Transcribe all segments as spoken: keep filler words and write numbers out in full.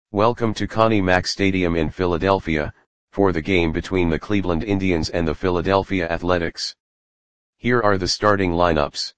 Welcome to Connie Mack Stadium in Philadelphia, for the game between the Cleveland Indians and the Philadelphia Athletics. Here are the starting lineups.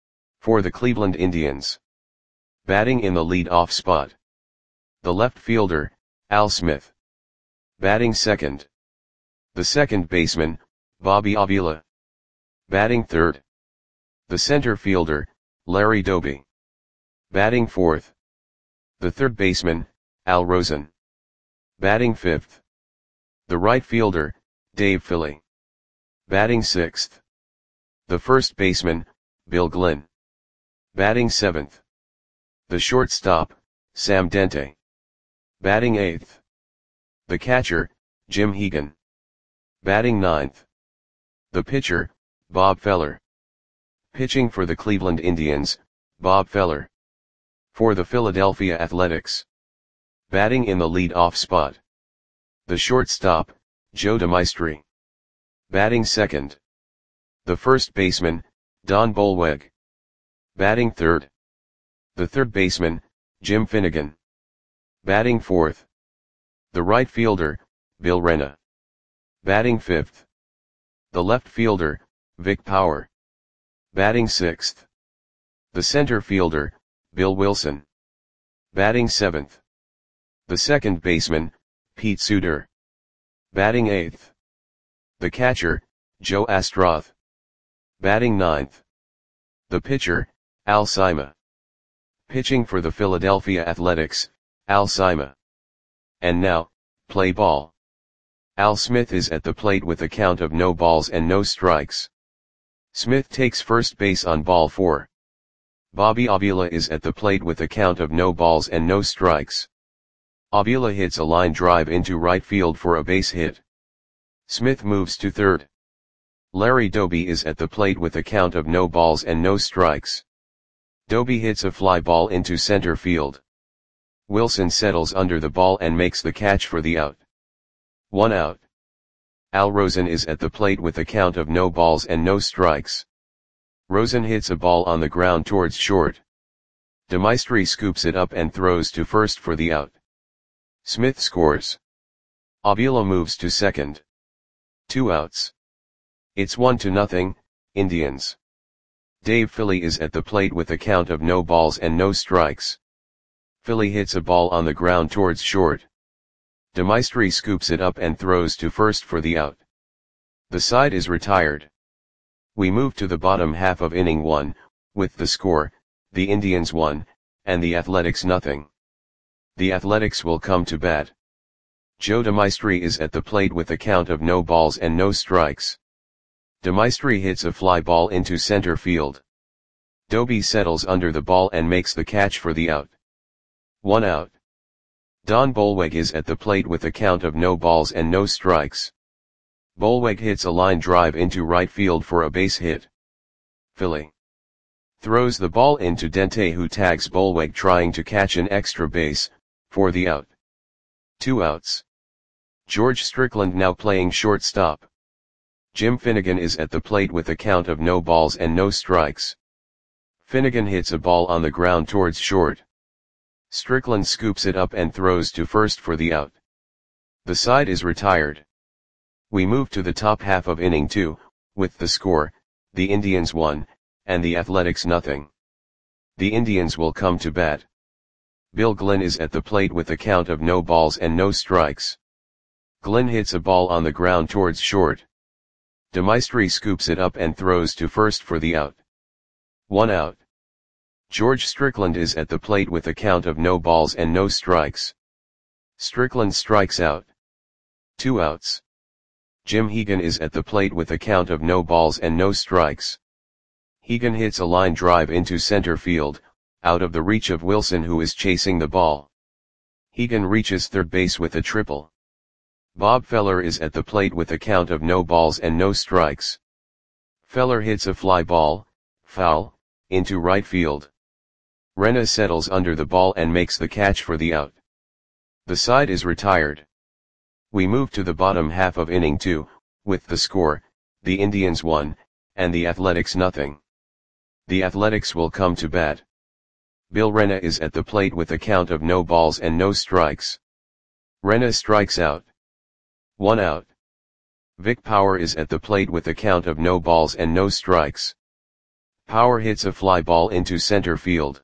For the Cleveland Indians. Batting in the lead-off spot. The left fielder, Al Smith. Batting second. The second baseman, Bobby Avila. Batting third. The center fielder, Larry Doby. Batting fourth. The third baseman, Al Rosen. Batting fifth. The right fielder, Dave Philly. Batting sixth. The first baseman, Bill Glynn. Batting seventh. The shortstop, Sam Dente. Batting eighth. The catcher, Jim Hegan. Batting ninth. The pitcher, Bob Feller. Pitching for the Cleveland Indians, Bob Feller. For the Philadelphia Athletics. Batting in the lead-off spot. The shortstop, Joe DeMaestri. Batting second. The first baseman, Don Bolweg. Batting third. The third baseman, Jim Finnegan. Batting fourth. The right fielder, Bill Rena. Batting fifth. The left fielder, Vic Power. Batting sixth. The center fielder, Bill Wilson. Batting seventh. The second baseman, Pete Suter. Batting eighth. The catcher, Joe Astroth. Batting ninth. The pitcher, Al Sima. Pitching for the Philadelphia Athletics, Al Sima. And now, play ball. Al Smith is at the plate with a count of no balls and no strikes. Smith takes first base on ball four. Bobby Avila is at the plate with a count of no balls and no strikes. Avila hits a line drive into right field for a base hit. Smith moves to third. Larry Doby is at the plate with a count of no balls and no strikes. Doby hits a fly ball into center field. Wilson settles under the ball and makes the catch for the out. One out. Al Rosen is at the plate with a count of no balls and no strikes. Rosen hits a ball on the ground towards short. DeMaestri scoops it up and throws to first for the out. Smith scores. Avila moves to second. Two outs. It's one to nothing, Indians. Dave Philly is at the plate with a count of no balls and no strikes. Philly hits a ball on the ground towards short. DeMaestri scoops it up and throws to first for the out. The side is retired. We move to the bottom half of inning one, with the score, the Indians one, and the Athletics nothing. The Athletics will come to bat. Joe DeMaestri is at the plate with a count of no balls and no strikes. DeMaestri hits a fly ball into center field. Doby settles under the ball and makes the catch for the out. One out. Don Bolweg is at the plate with a count of no balls and no strikes. Bolweg hits a line drive into right field for a base hit. Philly throws the ball into Dente, who tags Bolweg trying to catch an extra base, for the out. Two outs. George Strickland now playing shortstop. Jim Finnegan is at the plate with a count of no balls and no strikes. Finnegan hits a ball on the ground towards short. Strickland scoops it up and throws to first for the out. The side is retired. We move to the top half of inning two, with the score, the Indians one, and the Athletics nothing. The Indians will come to bat. Bill Glynn is at the plate with a count of no balls and no strikes. Glynn hits a ball on the ground towards short. DeMaestri scoops it up and throws to first for the out. One out. George Strickland is at the plate with a count of no balls and no strikes. Strickland strikes out. Two outs. Jim Hegan is at the plate with a count of no balls and no strikes. Hegan hits a line drive into center field, out of the reach of Wilson, who is chasing the ball. Hegan reaches third base with a triple. Bob Feller is at the plate with a count of no balls and no strikes. Feller hits a fly ball, foul, into right field. Rena settles under the ball and makes the catch for the out. The side is retired. We move to the bottom half of inning two, with the score, the Indians one, and the Athletics nothing. The Athletics will come to bat. Bill Rena is at the plate with a count of no balls and no strikes. Rena strikes out. One out. Vic Power is at the plate with a count of no balls and no strikes. Power hits a fly ball into center field.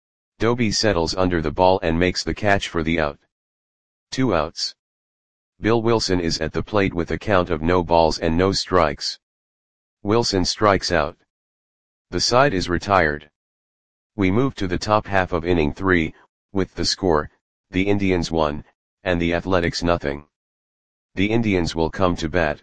Doby settles under the ball and makes the catch for the out. Two outs. Bill Wilson is at the plate with a count of no balls and no strikes. Wilson strikes out. The side is retired. We move to the top half of inning three, with the score, the Indians one, and the Athletics nothing. The Indians will come to bat.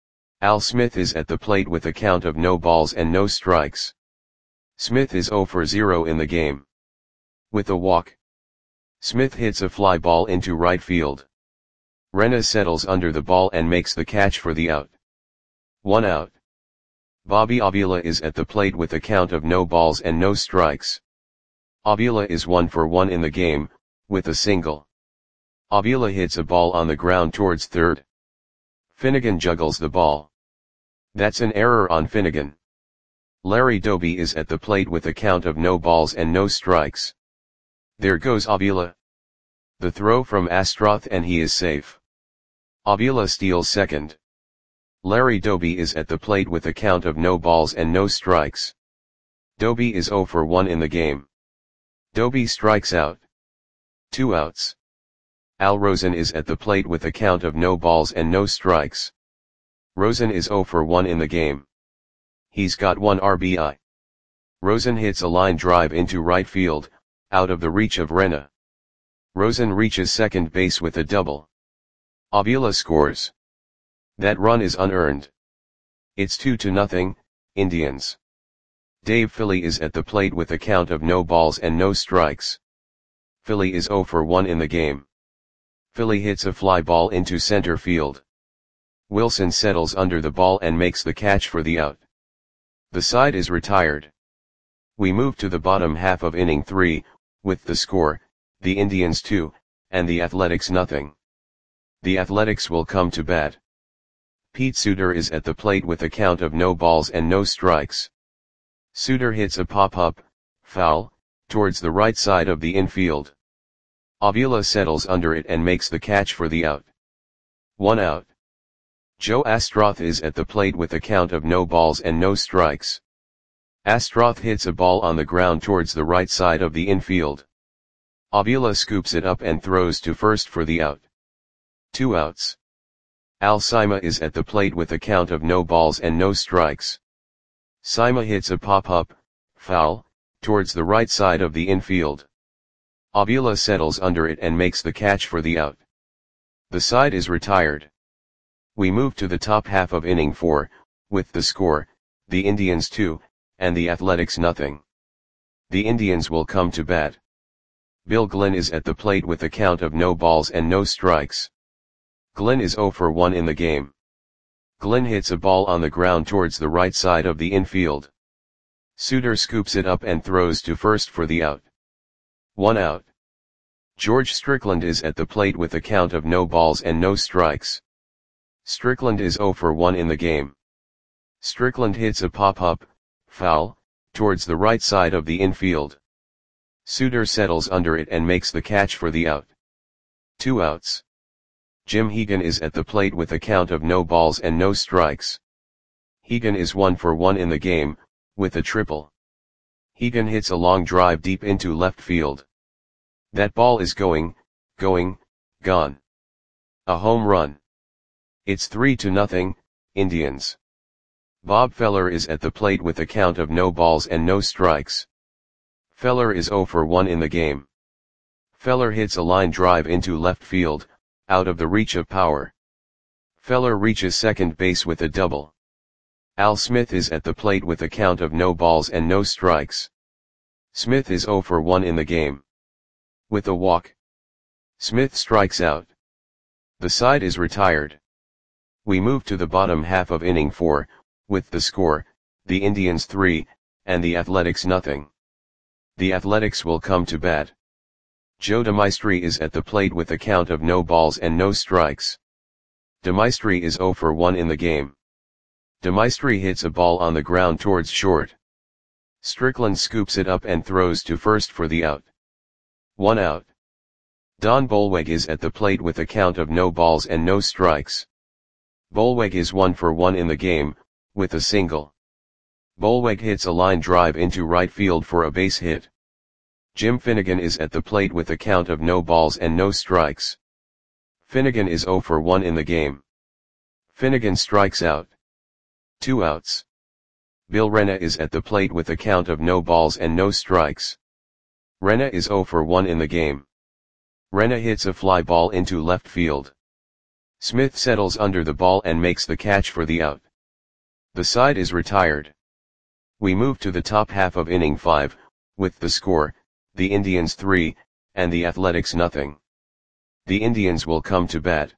Al Smith is at the plate with a count of no balls and no strikes. Smith is zero for zero in the game. With a walk, Smith hits a fly ball into right field. Rena settles under the ball and makes the catch for the out. One out. Bobby Avila is at the plate with a count of no balls and no strikes. Avila is one for one in the game, with a single. Avila hits a ball on the ground towards third. Finnegan juggles the ball. That's an error on Finnegan. Larry Doby is at the plate with a count of no balls and no strikes. There goes Avila. The throw from Astroth and he is safe. Avila steals second. Larry Doby is at the plate with a count of no balls and no strikes. Doby is zero for one in the game. Doby strikes out. Two outs. Al Rosen is at the plate with a count of no balls and no strikes. Rosen is zero for one in the game. He's got one R B I. Rosen hits a line drive into right field, out of the reach of Rena. Rosen reaches second base with a double. Avila scores. That run is unearned. It's two to nothing, Indians. Dave Philly is at the plate with a count of no balls and no strikes. Philly is zero for one in the game. Philly hits a fly ball into center field. Wilson settles under the ball and makes the catch for the out. The side is retired. We move to the bottom half of inning three, with the score, the Indians two, and the Athletics nothing. The Athletics will come to bat. Pete Suter is at the plate with a count of no balls and no strikes. Suter hits a pop-up, foul, towards the right side of the infield. Avila settles under it and makes the catch for the out. One out. Joe Astroth is at the plate with a count of no balls and no strikes. Astroth hits a ball on the ground towards the right side of the infield. Avila scoops it up and throws to first for the out. Two outs. Al Sima is at the plate with a count of no balls and no strikes. Sima hits a pop-up, foul, towards the right side of the infield. Avila settles under it and makes the catch for the out. The side is retired. We move to the top half of inning four, with the score, the Indians two, and the Athletics nothing. The Indians will come to bat. Bill Glenn is at the plate with a count of no balls and no strikes. Glenn is zero for one in the game. Glenn hits a ball on the ground towards the right side of the infield. Suter scoops it up and throws to first for the out. One out. George Strickland is at the plate with a count of no balls and no strikes. Strickland is zero for one in the game. Strickland hits a pop-up, foul, towards the right side of the infield. Suter settles under it and makes the catch for the out. Two outs. Jim Hegan is at the plate with a count of no balls and no strikes. Hegan is one for one in the game, with a triple. Hegan hits a long drive deep into left field. That ball is going, going, gone. A home run. It's three to nothing, Indians. Bob Feller is at the plate with a count of no balls and no strikes. Feller is zero for one in the game. Feller hits a line drive into left field, out of the reach of Power. Feller reaches second base with a double. Al Smith is at the plate with a count of no balls and no strikes. Smith is zero for one in the game. With a walk, Smith strikes out. The side is retired. We move to the bottom half of inning four, with the score, the Indians three, and the Athletics nothing. The Athletics will come to bat. Joe DeMaestri is at the plate with a count of no balls and no strikes. DeMaestri is zero for one in the game. DeMaestri hits a ball on the ground towards short. Strickland scoops it up and throws to first for the out. One out. Don Bolweg is at the plate with a count of no balls and no strikes. Bolweg is one for one in the game, with a single. Bolweg hits a line drive into right field for a base hit. Jim Finnegan is at the plate with a count of no balls and no strikes. Finnegan is zero for one in the game. Finnegan strikes out. Two outs. Bill Renna is at the plate with a count of no balls and no strikes. Renna is zero for one in the game. Renna hits a fly ball into left field. Smith settles under the ball and makes the catch for the out. The side is retired. We move to the top half of inning five, with the score, the Indians three, and the Athletics nothing. The Indians will come to bat.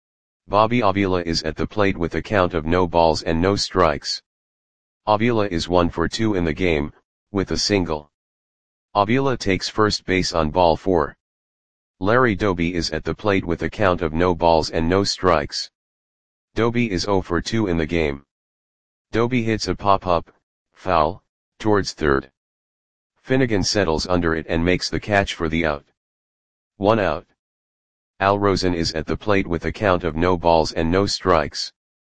Bobby Avila is at the plate with a count of no balls and no strikes. Avila is one for two in the game, with a single. Avila takes first base on ball four. Larry Doby is at the plate with a count of no balls and no strikes. Doby is zero for two in the game. Doby hits a pop-up, foul, towards third. Finnegan settles under it and makes the catch for the out. One out. Al Rosen is at the plate with a count of no balls and no strikes.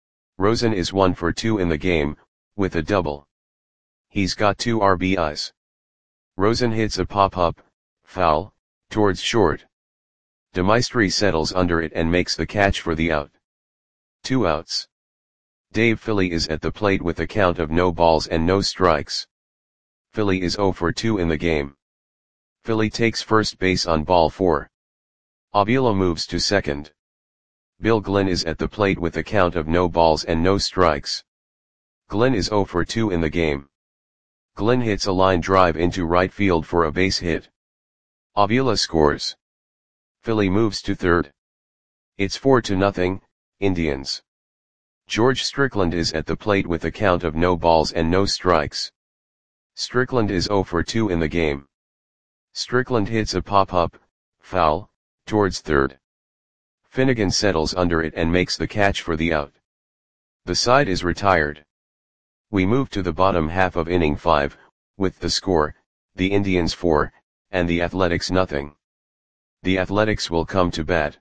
Rosen is one for two in the game, with a double. He's got two R B Is. Rosen hits a pop-up, foul, towards short. DeMaestri settles under it and makes the catch for the out. Two outs. Dave Philly is at the plate with a count of no balls and no strikes. Philly is zero for two in the game. Philly takes first base on ball four. Avila moves to second. Bill Glenn is at the plate with a count of no balls and no strikes. Glenn is zero for two in the game. Glenn hits a line drive into right field for a base hit. Avila scores. Philly moves to third. It's four to nothing, Indians. George Strickland is at the plate with a count of no balls and no strikes. Strickland is zero for two in the game. Strickland hits a pop-up, foul, towards third. Finnegan settles under it and makes the catch for the out. The side is retired. We move to the bottom half of inning five, with the score, the Indians four, and the Athletics nothing. The Athletics will come to bat.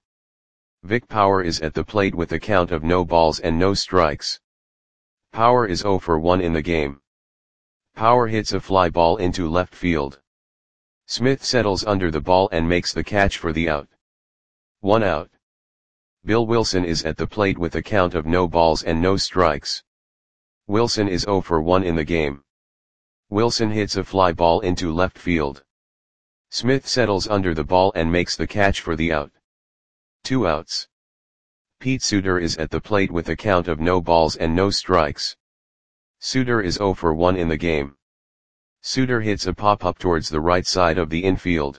Vic Power is at the plate with a count of no balls and no strikes. Power is zero for one in the game. Power hits a fly ball into left field. Smith settles under the ball and makes the catch for the out. One out. Bill Wilson is at the plate with a count of no balls and no strikes. Wilson is zero for one in the game. Wilson hits a fly ball into left field. Smith settles under the ball and makes the catch for the out. Two outs. Pete Suter is at the plate with a count of no balls and no strikes. Suter is zero for one in the game. Suter hits a pop-up towards the right side of the infield.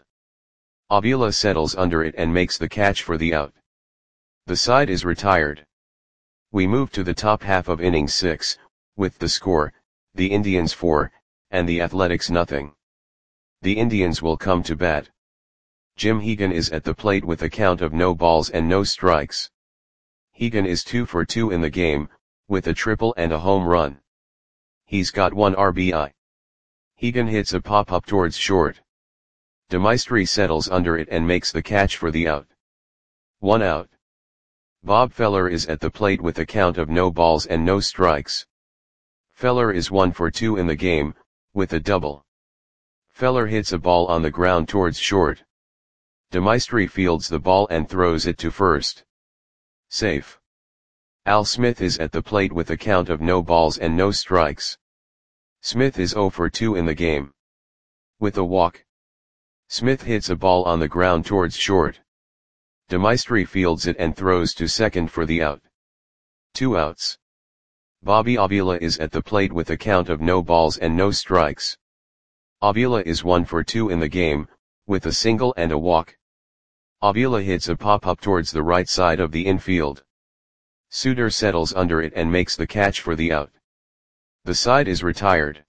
Avila settles under it and makes the catch for the out. The side is retired. We move to the top half of inning six, with the score, the Indians four, and the Athletics nothing. The Indians will come to bat. Jim Hegan is at the plate with a count of no balls and no strikes. Hegan is two for two in the game, with a triple and a home run. He's got one R B I. Hegan hits a pop-up towards short. DeMaestri settles under it and makes the catch for the out. One out. Bob Feller is at the plate with a count of no balls and no strikes. Feller is one for two in the game, with a double. Feller hits a ball on the ground towards short. DeMaestri fields the ball and throws it to first. Safe. Al Smith is at the plate with a count of no balls and no strikes. Smith is zero for two in the game. With a walk. Smith hits a ball on the ground towards short. DeMaestri fields it and throws to second for the out. Two outs. Bobby Avila is at the plate with a count of no balls and no strikes. Avila is one for two in the game, with a single and a walk. Avila hits a pop-up towards the right side of the infield. Suter settles under it and makes the catch for the out. The side is retired.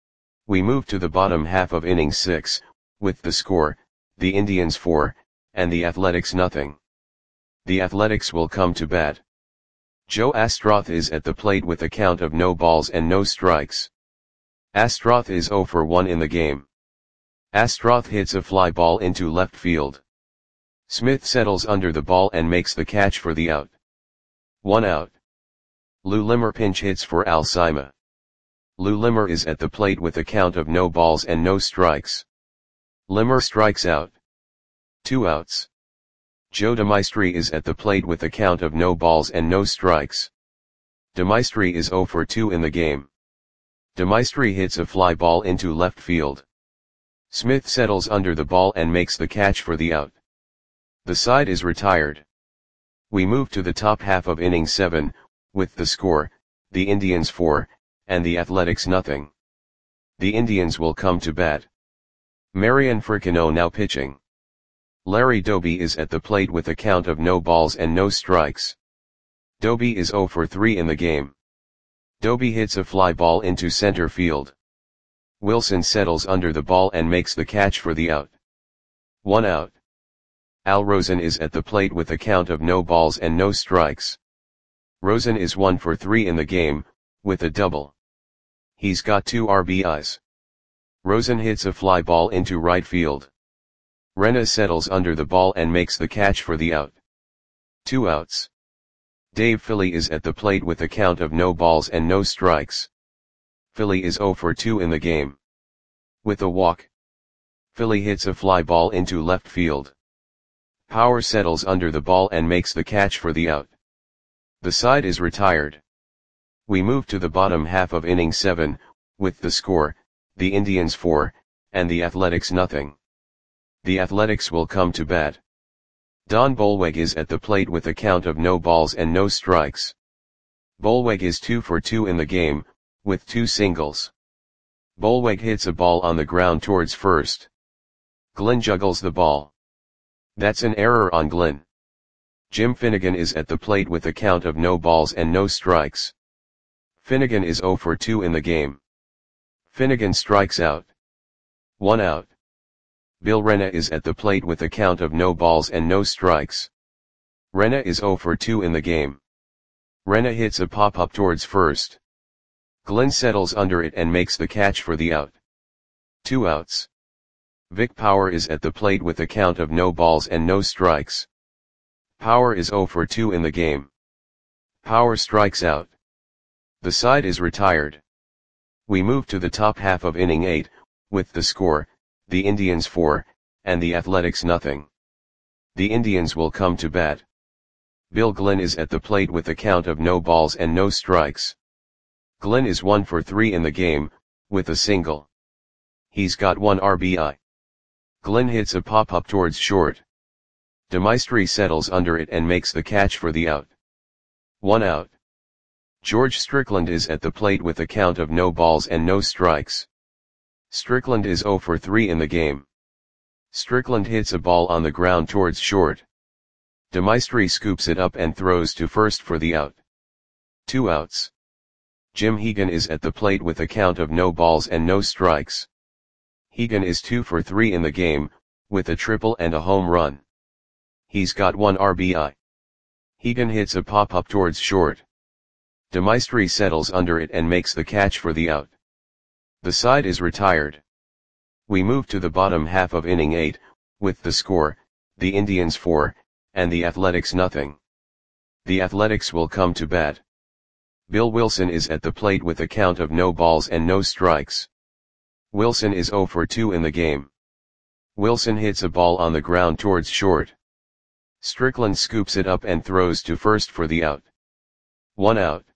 We move to the bottom half of inning six, with the score, the Indians four, and the Athletics nothing. The Athletics will come to bat. Joe Astroth is at the plate with a count of no balls and no strikes. Astroth is zero for one in the game. Astroth hits a fly ball into left field. Smith settles under the ball and makes the catch for the out. One out. Lou Limmer pinch hits for Al Sima. Lou Limmer is at the plate with a count of no balls and no strikes. Limmer strikes out. Two outs. Joe DeMaestri is at the plate with a count of no balls and no strikes. DeMaestri is zero for two in the game. DeMaestri hits a fly ball into left field. Smith settles under the ball and makes the catch for the out. The side is retired. We move to the top half of inning seven, with the score, the Indians four, and the Athletics nothing. The Indians will come to bat. Marian Fricino now pitching. Larry Doby is at the plate with a count of no balls and no strikes. Doby is zero for three in the game. Doby hits a fly ball into center field. Wilson settles under the ball and makes the catch for the out. One out. Al Rosen is at the plate with a count of no balls and no strikes. Rosen is one for three in the game, with a double. He's got two R B Is. Rosen hits a fly ball into right field. Renna settles under the ball and makes the catch for the out. Two outs. Dave Philly is at the plate with a count of no balls and no strikes. Philly is zero for two in the game. With a walk. Philly hits a fly ball into left field. Power settles under the ball and makes the catch for the out. The side is retired. We move to the bottom half of inning seven, with the score, the Indians four, and the Athletics nothing. The Athletics will come to bat. Don Bolweg is at the plate with a count of no balls and no strikes. Bolweg is two for two in the game, with two singles. Bolweg hits a ball on the ground towards first. Glenn juggles the ball. That's an error on Glenn. Jim Finnegan is at the plate with a count of no balls and no strikes. Finnegan is zero for two in the game. Finnegan strikes out. One out. Bill Renna is at the plate with a count of no balls and no strikes. Renna is zero for two in the game. Renna hits a pop-up towards first. Glenn settles under it and makes the catch for the out. Two outs. Vic Power is at the plate with a count of no balls and no strikes. Power is zero for two in the game. Power strikes out. The side is retired. We move to the top half of inning eight, with the score, the Indians four, and the Athletics nothing. The Indians will come to bat. Bill Glenn is at the plate with a count of no balls and no strikes. Glenn is one for three in the game, with a single. He's got one R B I. Glenn hits a pop-up towards short. DeMaestri settles under it and makes the catch for the out. One out. George Strickland is at the plate with a count of no balls and no strikes. Strickland is zero for three in the game. Strickland hits a ball on the ground towards short. DeMaestri scoops it up and throws to first for the out. Two outs. Jim Hegan is at the plate with a count of no balls and no strikes. Hegan is two for three in the game, with a triple and a home run. He's got one R B I. Hegan hits a pop-up towards short. DeMaestri settles under it and makes the catch for the out. The side is retired. We move to the bottom half of inning eight, with the score, the Indians four, and the Athletics nothing. The Athletics will come to bat. Bill Wilson is at the plate with a count of no balls and no strikes. Wilson is zero for two in the game. Wilson hits a ball on the ground towards short. Strickland scoops it up and throws to first for the out. One out.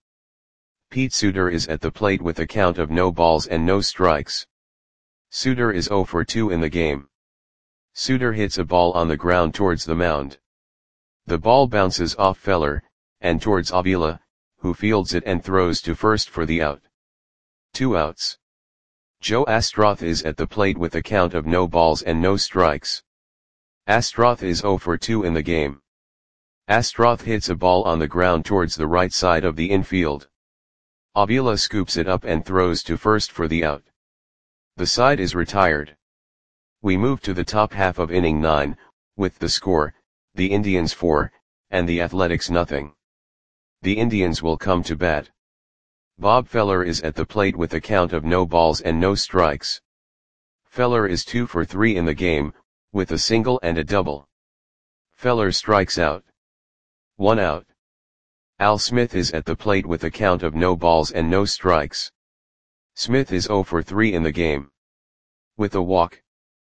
Pete Suter is at the plate with a count of no balls and no strikes. Suter is zero for two in the game. Suter hits a ball on the ground towards the mound. The ball bounces off Feller, and towards Avila, who fields it and throws to first for the out. Two outs. Joe Astroth is at the plate with a count of no balls and no strikes. Astroth is zero for two in the game. Astroth hits a ball on the ground towards the right side of the infield. Avila scoops it up and throws to first for the out. The side is retired. We move to the top half of inning nine, with the score, the Indians four, and the Athletics nothing. The Indians will come to bat. Bob Feller is at the plate with a count of no balls and no strikes. Feller is two for three in the game, with a single and a double. Feller strikes out. One out. Al Smith is at the plate with a count of no balls and no strikes. Smith is zero for three in the game. With a walk.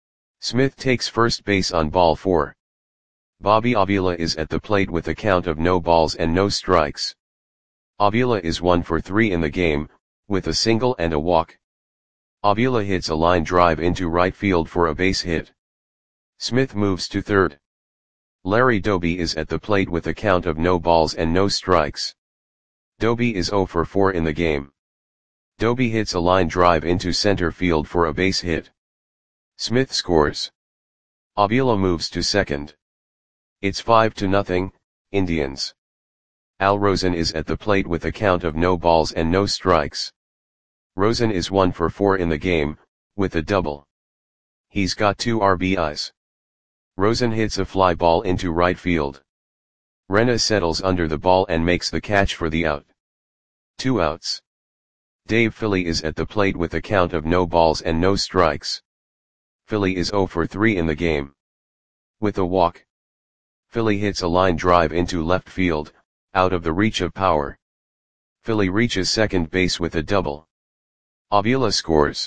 Smith takes first base on ball four. Bobby Avila is at the plate with a count of no balls and no strikes. Avila is one for three in the game, with a single and a walk. Avila hits a line drive into right field for a base hit. Smith moves to third. Larry Doby is at the plate with a count of no balls and no strikes. Doby is zero for four in the game. Doby hits a line drive into center field for a base hit. Smith scores. Avila moves to second. It's five to nothing, Indians. Al Rosen is at the plate with a count of no balls and no strikes. Rosen is one for four in the game, with a double. He's got two R B Is. Rosen hits a fly ball into right field. Rena settles under the ball and makes the catch for the out. Two outs. Dave Philly is at the plate with a count of no balls and no strikes. Philly is zero for three in the game. With a walk. Philly hits a line drive into left field, out of the reach of power. Philly reaches second base with a double. Avila scores.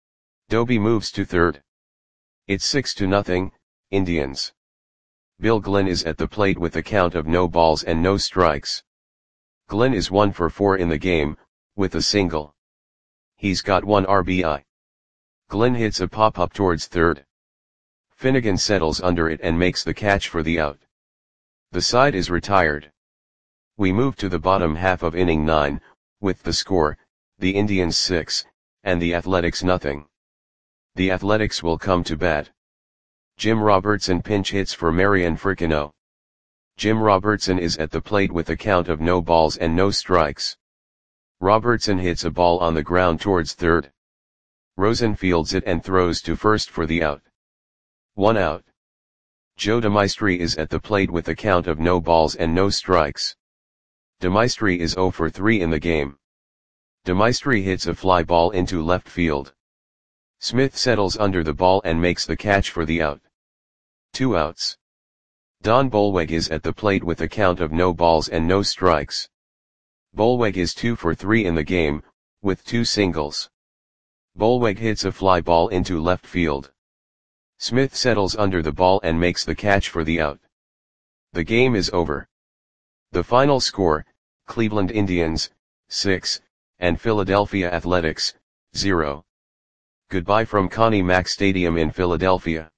Doby moves to third. It's six to nothing, Indians. Bill Glenn is at the plate with a count of no balls and no strikes. Glenn is one for four in the game, with a single. He's got one R B I. Glenn hits a pop-up towards third. Finnegan settles under it and makes the catch for the out. The side is retired. We move to the bottom half of inning nine, with the score, the Indians six, and the Athletics nothing. The Athletics will come to bat. Jim Robertson pinch hits for Marian Fricino. Jim Robertson is at the plate with a count of no balls and no strikes. Robertson hits a ball on the ground towards third. Rosen fields it and throws to first for the out. One out. Joe DeMaestri is at the plate with a count of no balls and no strikes. DeMaestri is zero for three in the game. DeMaestri hits a fly ball into left field. Smith settles under the ball and makes the catch for the out. Two outs. Don Bolweg is at the plate with a count of no balls and no strikes. Bolweg is two for three in the game, with two singles. Bolweg hits a fly ball into left field. Smith settles under the ball and makes the catch for the out. The game is over. The final score, Cleveland Indians, six, and Philadelphia Athletics, zero. Goodbye from Connie Mack Stadium in Philadelphia.